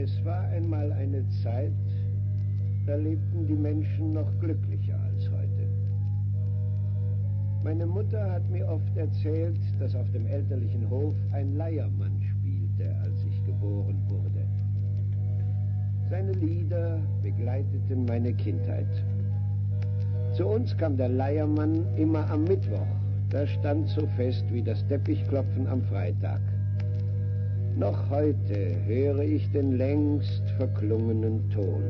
Es war einmal eine Zeit, da lebten die Menschen noch glücklicher als heute. Meine Mutter hat mir oft erzählt, dass auf dem elterlichen Hof ein Leiermann spielte, als ich geboren wurde. Seine Lieder begleiteten meine Kindheit. Zu uns kam der Leiermann immer am Mittwoch. Das stand so fest wie das Teppichklopfen am Freitag. Noch heute höre ich den längst verklungenen Ton.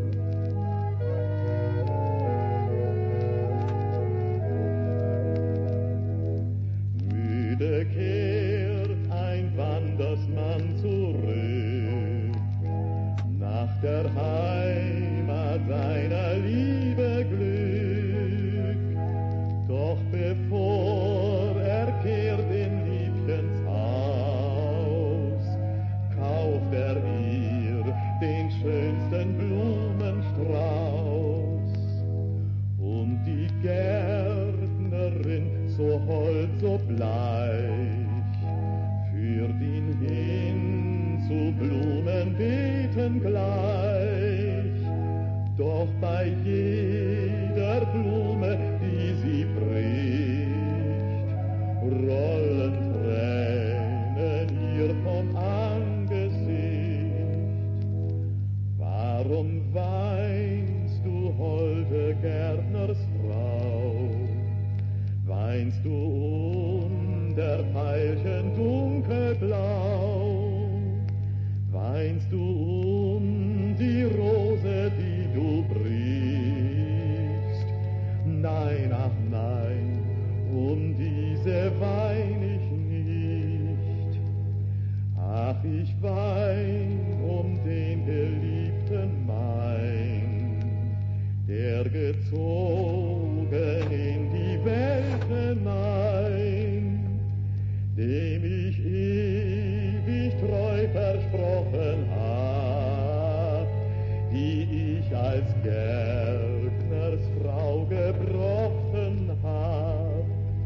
Müde kehrt ein Wandersmann zurück, nach der Heimat seiner Liebe Glück. Doch bevor er kehrt in Liebchens Haus, kauft er ihr den schönsten Blumenstrauß. Und die Gärtnerin, so hold, so bleich, führt ihn hin zu Blumenbeeten gleich. Doch bei jeder Blume, die sie bricht, rollen Tränen ihr vom Angesicht. Warum weinst du, holde Gärtnersfrau? Weinst du der Veilchen dunkelblau? Weinst du die Rose, die du brichst? Nein, ach nein, diese wein ich nicht. Ach, ich wein den Geliebten mein, der gezogen in die Welt hinein, dem ich ewig treu versprochen hab, die ich als Gärtnersfrau gebrochen hab.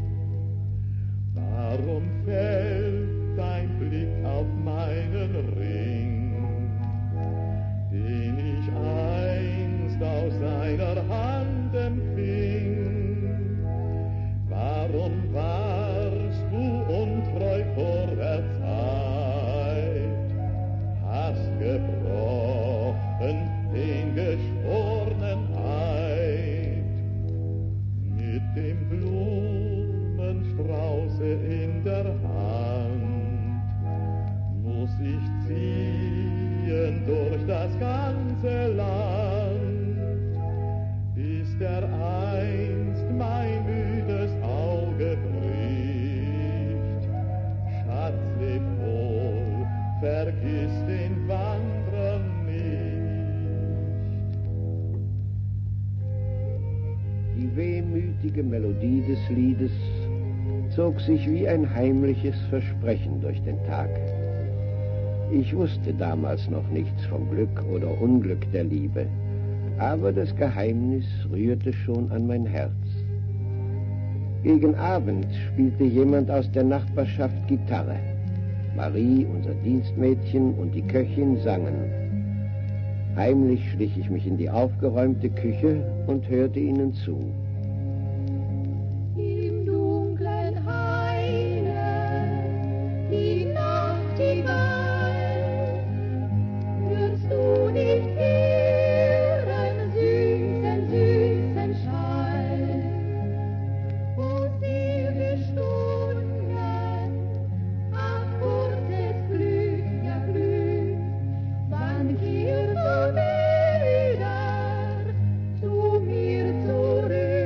Warum fällt dein Blick auf meinen Ring, den ich einst aus seiner Hand empfing? Warum warst du untreu vor der Zeit, hast gebrochen den geschworenen Eid? Mit dem Blumenstrauße in der Hand muss ich ziehen durch das ganze Land, bis der einst mein müdes Auge bricht. Schatz, leb wohl, vergiss den Wanderer nicht. Die wehmütige Melodie des Liedes zog sich wie ein heimliches Versprechen durch den Tag. Ich wusste damals noch nichts vom Glück oder Unglück der Liebe, aber das Geheimnis rührte schon an mein Herz. Gegen Abend spielte jemand aus der Nachbarschaft Gitarre. Marie, unser Dienstmädchen, und die Köchin sangen. Heimlich schlich ich mich in die aufgeräumte Küche und hörte ihnen zu. Im dunklen Haine, die Nacht hinein, hörst du nicht ihren süßen, süßen Schall, wo sie gesungen, ach, kurzes Glück, ja Glück, wann kehrst du wieder zu mir zurück?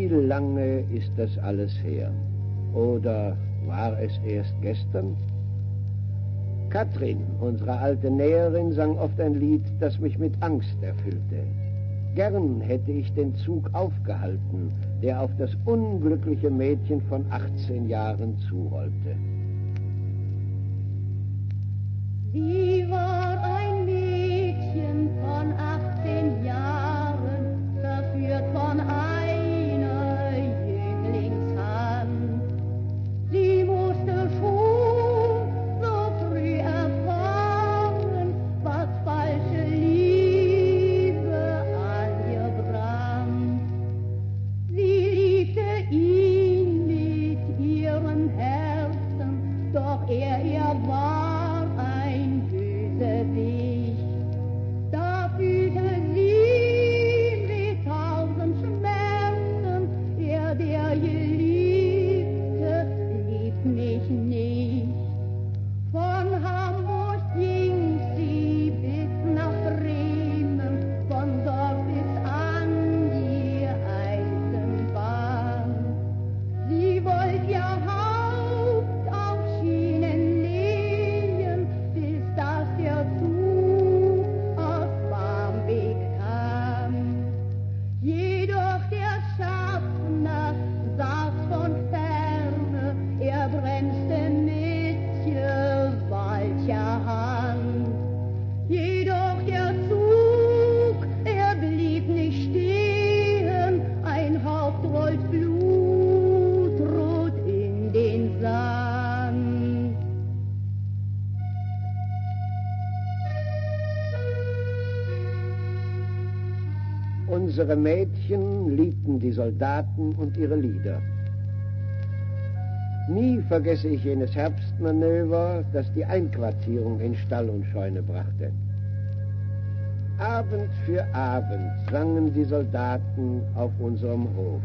Wie lange ist das alles her? Oder war es erst gestern? Katrin, unsere alte Näherin, sang oft ein Lied, das mich mit Angst erfüllte. Gern hätte ich den Zug aufgehalten, der auf das unglückliche Mädchen von 18 Jahren zurollte. Sie war ein Mädchen von 18 Jahren, verführt von einer Jünglingshand. Sie musste schon so früh erfahren, was falsche Liebe an ihr brannt. Sie liebte ihn mit ihrem Herzen, doch er war ein Bösewicht. Da fühlte sie mit 1000 Schmerzen, er, der Geliebte, liebt mich nicht. Von Hamburg ging sie bis nach Bremen, von dort bis an die Eisenbahn. Sie wollte ihr Haupt auf Schienen legen, bis dass der Zug aus Barmbek kam. Jedoch der Schaffner saß von ferne, er bremste mit gewaltiger Hand. Jedoch der Zug, er blieb nicht stehen, ein Haupt rollt blutrot in den Sand. Unsere Mädchen liebten die Soldaten und ihre Lieder. Nie vergesse ich jenes Herbstmanöver, das die Einquartierung in Stall und Scheune brachte. Abend für Abend sangen die Soldaten auf unserem Hof.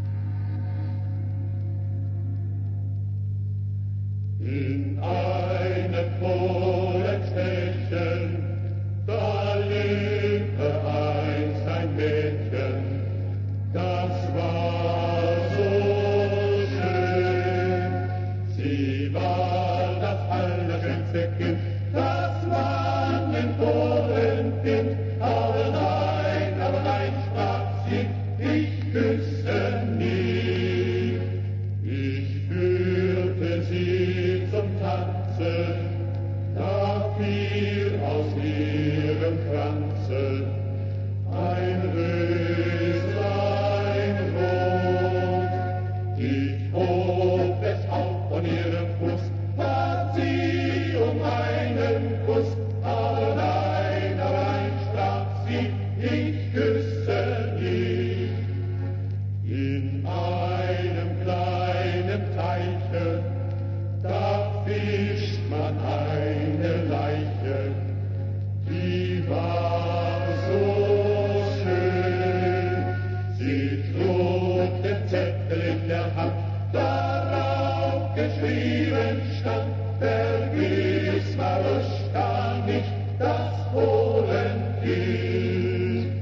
In einem Polenstädtchen, da lebte einst ein Mädchen, das war so schön. Sie war das allerschönste Kind, das man in Polen findet. Aber nein, sprach sie, ich küsse nie. Ich führte sie zum Tanzen, da fiel aus ihrem Kranze ein Röslein rot. Ich hob es auf von ihrem Fuß, bat sie um einen Kuss, aber nein, sprach sie, ich küsse dich. In einem kleinen Teiche, da fischt man eine Leiche, die war so schön. Sie trug den Zettel in der Hand, darauf geschrieben stand, vergiss Maruschka nicht, das Polen gilt.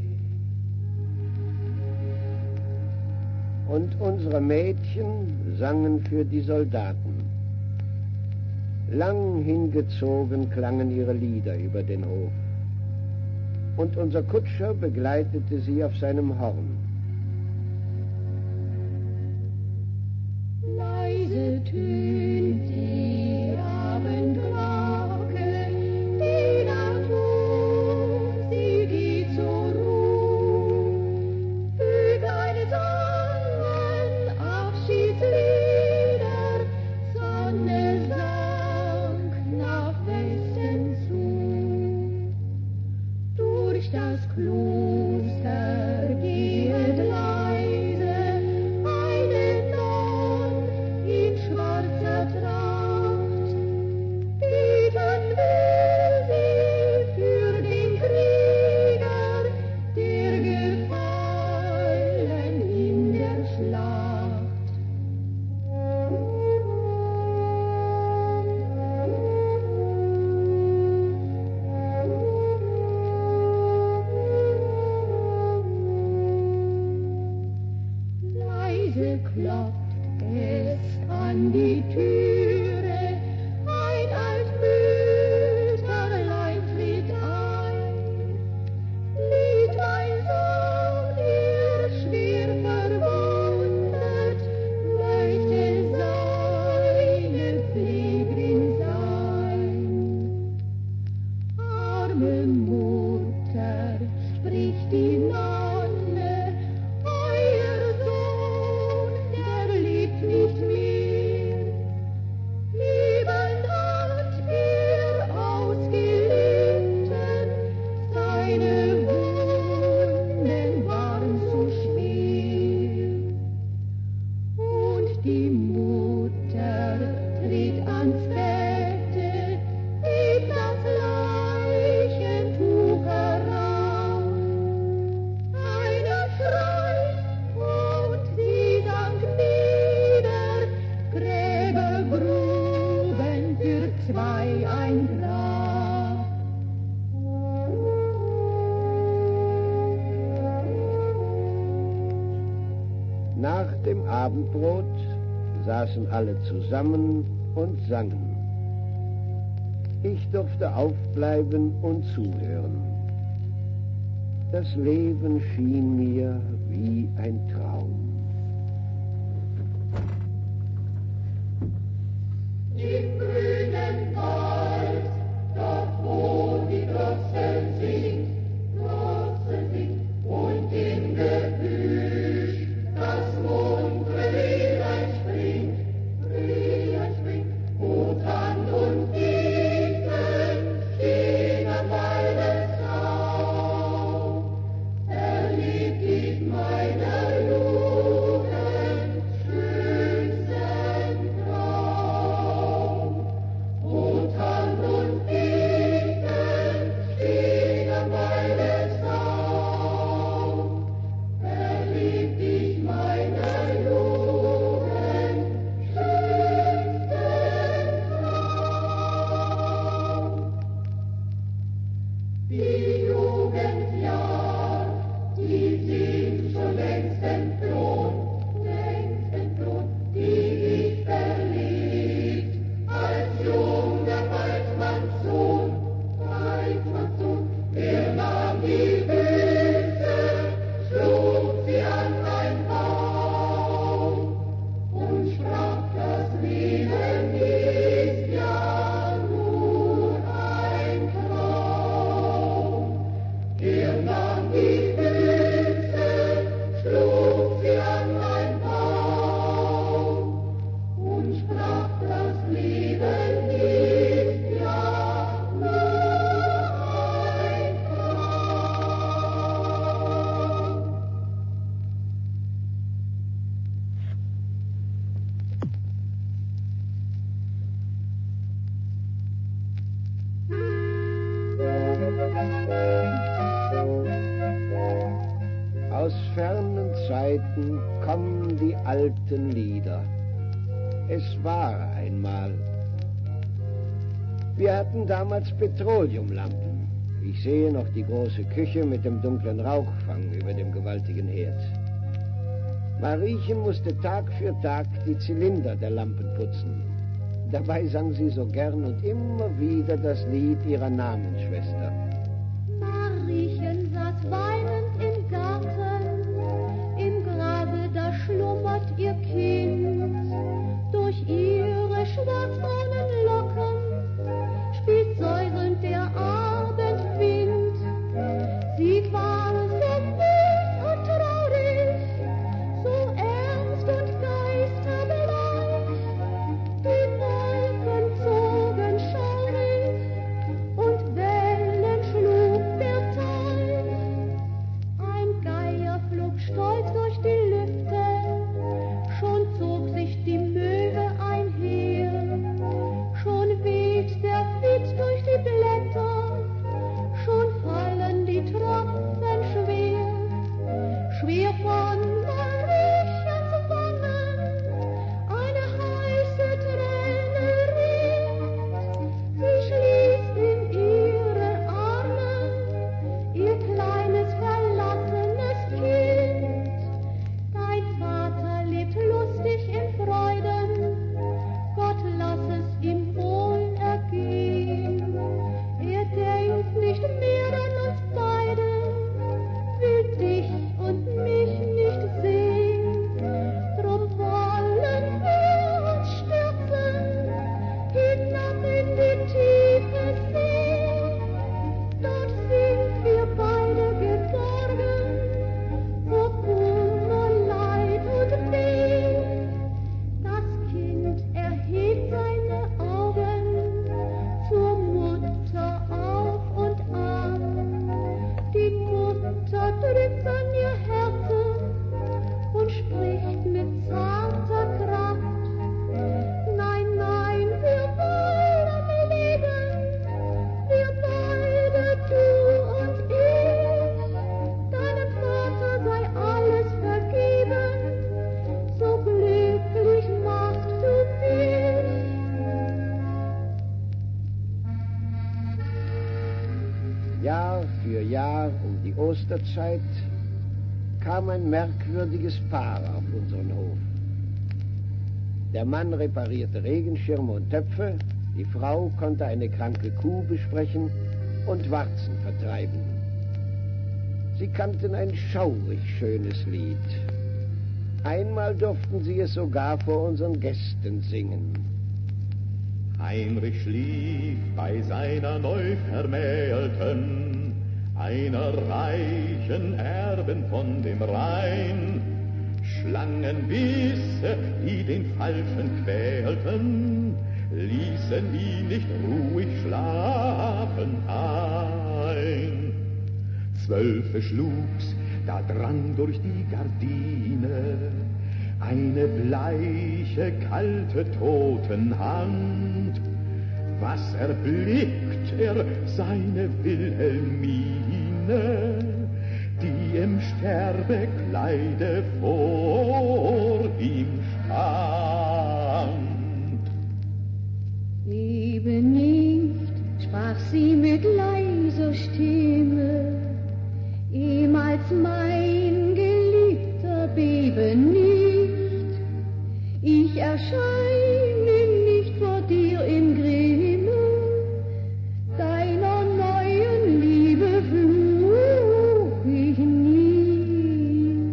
Und unsere Mädchen sangen für die Soldaten. Lang hingezogen klangen ihre Lieder über den Hof. Und unser Kutscher begleitete sie auf seinem Horn. Leise tönt die Abendglocke, die Natur, sie geht zur Ruhe. Füge eine Sonne, Abschiedslieder, Sonne sank nach Westen zu. Durch das Kloster geht leise eine Nonne in schwarzer Tracht. leise klopft es an die Türe, ein alt Mütterlein tritt ein. Lied mein Sohn, ihr schwer verwundet, möchte seine Pflegerin sein. Arme Mutter, spricht die Nonne, euer Sohn, der lebt nicht mehr. Liebend hat ihr Ausgeliebten, seine Wunden waren zu schwer. Und die Mutter tritt ans Bette, hebt das Leichentuch herauf. Einer schreit und sie sank nieder, Gräber gruben für zwei ein Grab. Nach dem Abendbrot saßen alle zusammen und sangen. Ich durfte aufbleiben und zuhören. Das Leben schien mir wie ein Traum. Im grünen Wald, dort wo die Drossel singt, und im Gebüsch das muntre Rehlein springt, wo Tann und Fichten stehen am Waldessaum. Verliebt ich meiner Jugend schönsten Traum. Wo Tann und Fichten stehen am Waldessaum. Verliebt ich meiner Jugend schönsten Traum. Die Jugendjahr, die sind schon längst entflohen, die ich verliebt, als junger Weidmannssohn, er nahm die Büchse, schlug sie an ein Baum und sprach, das Leben ist ja nur ein Traum. Er nahm die Büchse, schlug sie an ein Baum und sprach, das Leben ist ja nur ein Traum. Aus fernen Zeiten kommen die alten Lieder. Es war einmal. Wir hatten damals Petroleumlampen. Ich sehe noch die große Küche mit dem dunklen Rauchfang über dem gewaltigen Herd. Mariechen musste Tag für Tag die Zylinder der Lampen putzen. Dabei sang sie so gern und immer wieder das Lied ihrer Namensschwester. Mariechen saß weinend im Garten, im Grabe da schlummert ihr Kind. Durch ihre schwarzbraunen Locken spielt säuselnd der Abendwind. Sie war so süß und traurig, so ernst und geisterbleich. Die Wolken zogen schaurig und Wellen schlug der Teich. Ein Geier flog stolz durch die Lüfte, schon zog sich die Möwe einher. Schon weht der Wind durch die Blätter, schon fallen die Tropfen schwer. Schwer von Mariechens Wangen eine heiße Träne rinnt. Sie schließt in ihre Arme ihr kleines verlassenes Kind. Dein Vater lebt Jahr um die Osterzeit kam ein merkwürdiges Paar auf unseren Hof. Der Mann reparierte Regenschirme und Töpfe, die Frau konnte eine kranke Kuh besprechen und Warzen vertreiben. Sie kannten ein schaurig schönes Lied. Einmal durften sie es sogar vor unseren Gästen singen. Heinrich schlief bei seiner Neuvermählten, einer reichen Erbin von dem Rhein. Schlangenbisse, die den Falschen quälten, ließen ihn nicht ruhig schlafen ein. 12 schlug's, da drang durch die Gardine eine bleiche, kalte Totenhand. Was erblickt er, seine Wilhelmine, die im Sterbekleide vor ihm stand. Lebe nicht, sprach sie mit leiser Stimme, ehemals mein Geliebter, bebe nicht. Ich erscheine nicht vor dir im Grimme deiner neuen Liebe fluch ich nicht.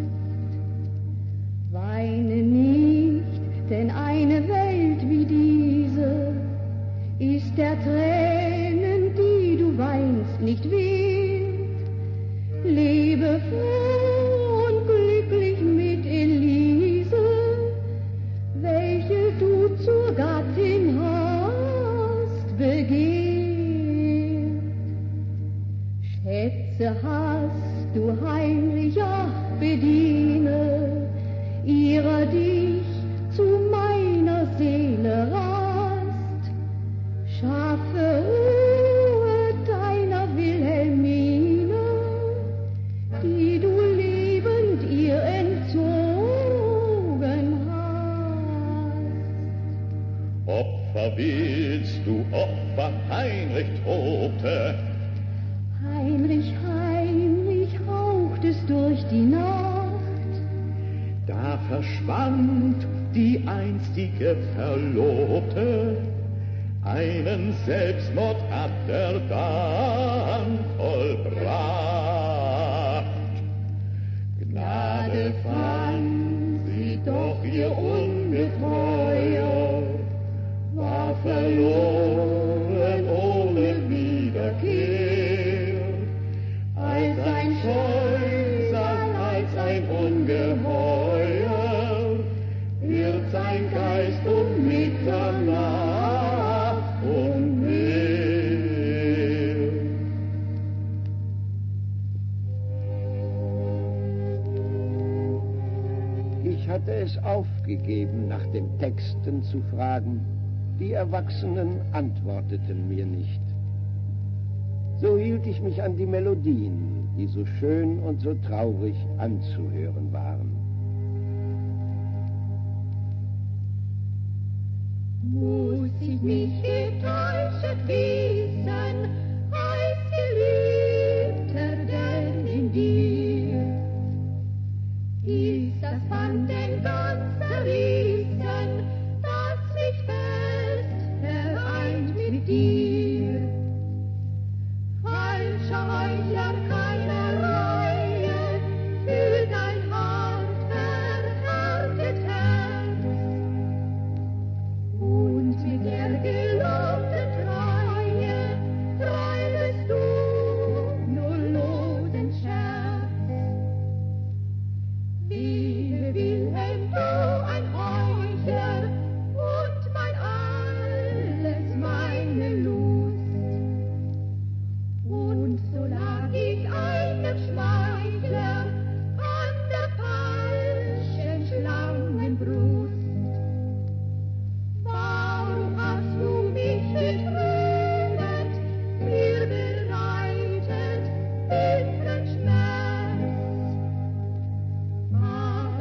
Weine nicht, denn eine Welt wie diese ist der Tränen, die du weinst, nicht wert. Lebe froh und glücklich mit Elise, welche du zur Gattin hast begehrt. Schätze hast du Heinrich, ach bediene ihrer dich zu meiner Seele Rast. Schaffe Ruhe deiner Wilhelmine, die du lebend ihr entzogen hast. Opfer willst du, Opfer, Heinrich tobte. Heinrich, Heinrich, haucht es durch die Nacht. Da verschwand die einstige Verlobte, einen Selbstmord hat er dann vollbracht. Gnade fand sie, doch ihr Ungetreuer war verloren ohne Wiederkehr. Als ein Scheusal, als ein Ungeheuer, wird sein Geist um Mitternacht und mehr. Ich hatte es aufgegeben, nach den Texten zu fragen. Die Erwachsenen antworteten mir nicht. So hielt ich mich an die Melodien, die so schön und so traurig anzuhören waren. Muss ich mich getäuscht wissen, als Geliebter denn in dir? Ist das Band denn ganz zerrissen, das mich fest vereint mit dir? Falscher Heuchler, keine Reue, fühlt dein hart verhärtet Herz. Und mit der gelobten Treue treibest du nur losen Scherz. Liebe Wilhelm, du ein Heuchler und mein alles, meine Lust. Und so lag ich einem Schmeichler an der falschen Schlangenbrust. Warum hast du mich betrübt, mir bereitet bitteren Schmerz? Ach,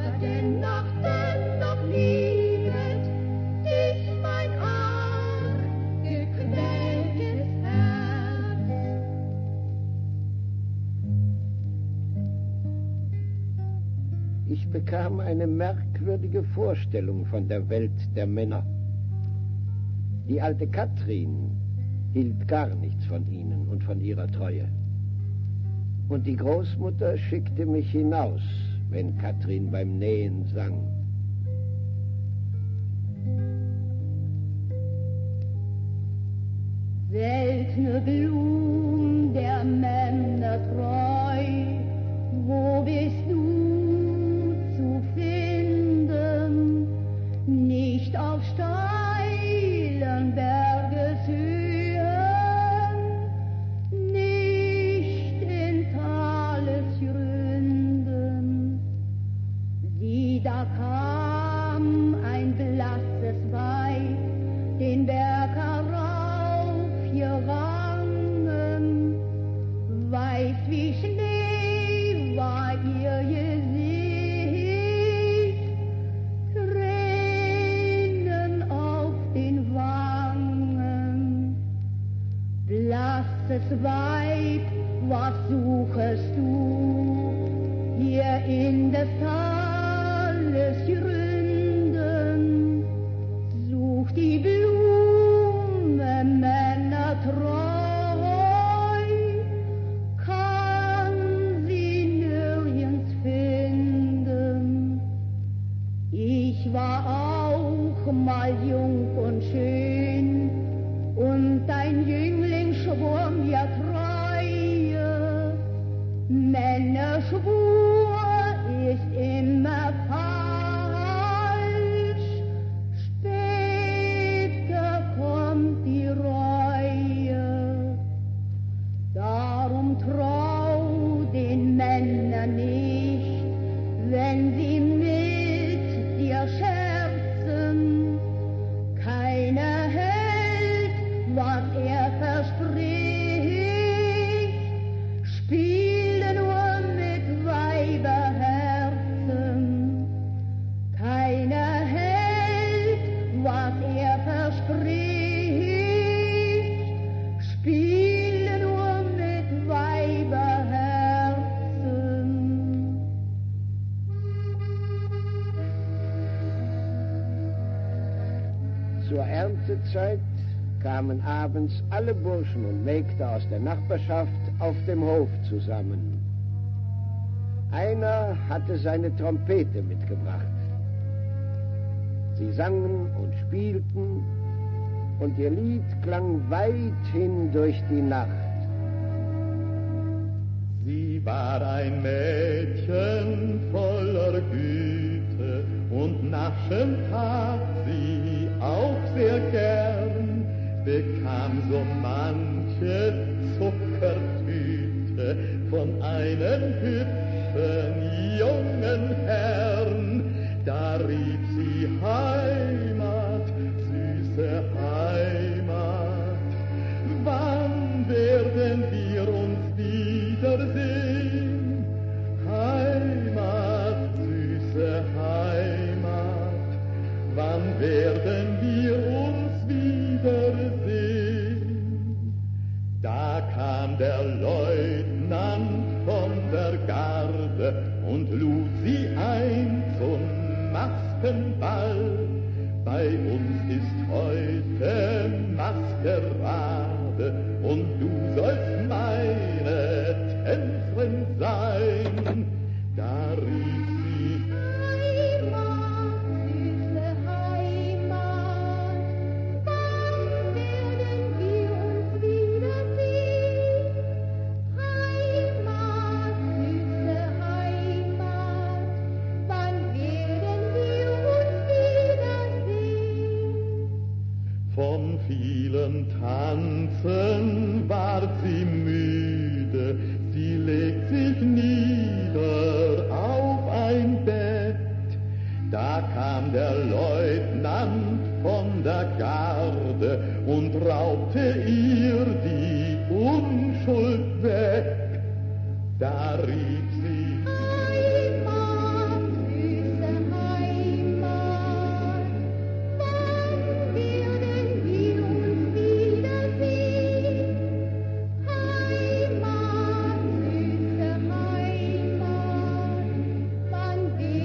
Ich bekam eine merkwürdige Vorstellung von der Welt der Männer. Die alte Katrin hielt gar nichts von ihnen und von ihrer Treue. Und die Großmutter schickte mich hinaus, wenn Katrin beim Nähen sang. Seltene Blum der Männer treu, wo bist du zu finden? Nicht auf steilen Bergeshöhen, nicht in Talesgründen. Sieh, da kam ein blasses Weib, den Berg herauf gerangen, weiß wie Schnee war ihr Gesicht, Tränen auf den Wangen. Blasses Weib, was suchest du hier in des Tales Gründen? Such die Blume, Männer treu, kann sie nirgends finden. Ich war auch mal jung und schön, und ein Jüngling schwor mir Treue. Männerschwur ist immer falsch, später kommt die Reue. Darum trau den Männern nicht, wenn sie mit dir scherzen. Keiner hält, was er verspricht, spiele nur mit Weiberherzen. Keiner hält, was er verspricht, spiele nur mit Weiberherzen. Zur Erntezeit kamen abends alle Burschen und Mägde aus der Nachbarschaft auf dem Hof zusammen. Einer hatte seine Trompete mitgebracht. Sie sangen und spielten, und ihr Lied klang weit hin durch die Nacht. Sie war ein Mädchen voller Güte, und naschen tat sie auch sehr gern, bekam so manche Zuckertüte von einem hübschen jungen Herrn. Da rief sie: Heimat, süße Heimat, wann werden wir uns wiedersehen? Heimat, süße Heimat, wann werden wir uns wiedersehen? Da kam der Leutnant von der Garde und lud sie ein zum Maskenball. Bei uns ist heute Maskerade, und du sollst meine Tänzerin sein. Da rief sie: Heimat, süße Heimat, wann werden wir uns wiedersehen? Heimat, süße Heimat, wann werden wir uns wiedersehen? Von vielen Tanzen ward sie müde, sie legt sich nieder auf ein Bett. Da kam der Leutnant von der Garde und raubte ihr die Unschuld weg. Da rief sie: Heimat, süße Heimat, wann werden wir uns wiedersehen? Heimat, süße Heimat, wann werden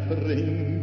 springt